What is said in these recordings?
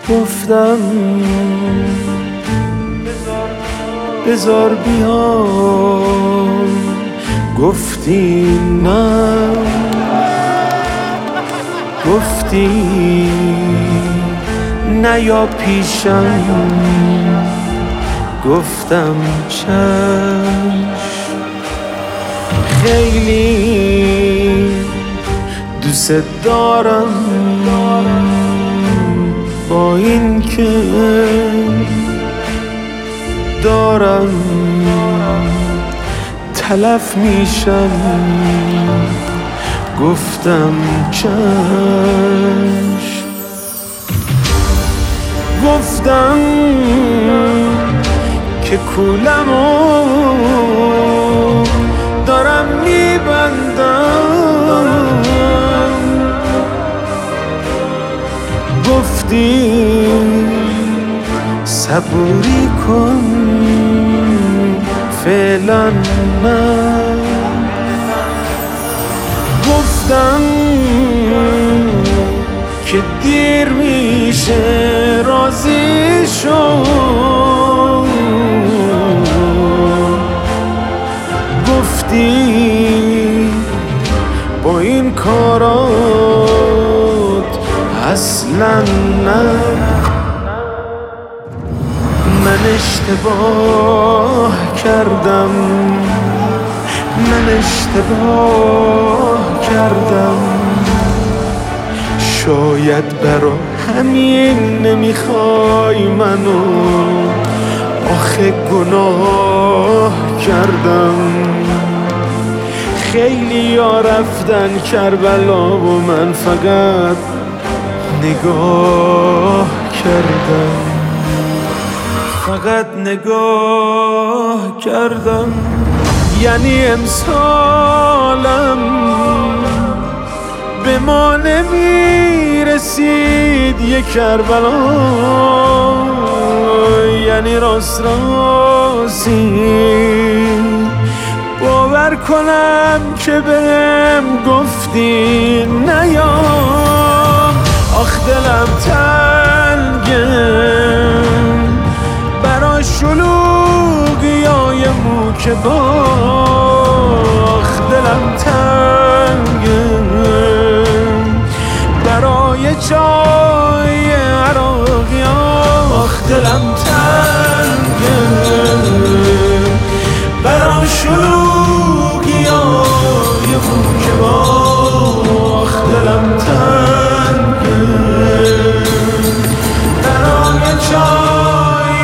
گفتم بذار بیام، گفتی نه، گفتی نه یا پیشم، گفتم چشم. خیلی دوست دارم با این که دارم تلف میشم، گفتم چشم. گفتم که کولمو دارم میبندم، گفتی صبوری کن فعلا نه. گفتم که دیر میشه راضی شو، گفتی با این کارات اصلا نه. من اشتباه کردم، من اشتباه کردم، شاید برا همین نمیخوای منو، آخه گناه کردم. خیلی ها رفتن کربلا و من فقط نگاه کردم، فقط نگاه کردم. یعنی امسالم به ما نمیرسید یک کربلا، یعنی راست راستی باور کنم که بهم گفتی نیام. آخ دلم تنگه برا شلوغیای موکباخ، دلم تنگه برای چای عراقیاخ، دلم تنگه برا شلوغیای موکباخ، دلم تنگه برای چای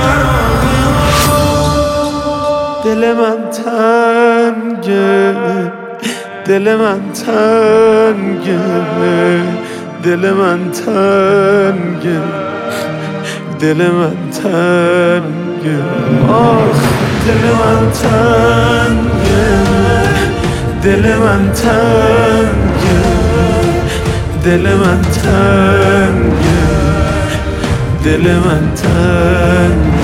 عراقیاخ. دل من تنگه، دل من تنگه، دل من تنگه، دل من تنگه، آخ دل من تنگه، دل من تنگه، دل من تنگه، دل من تنگه.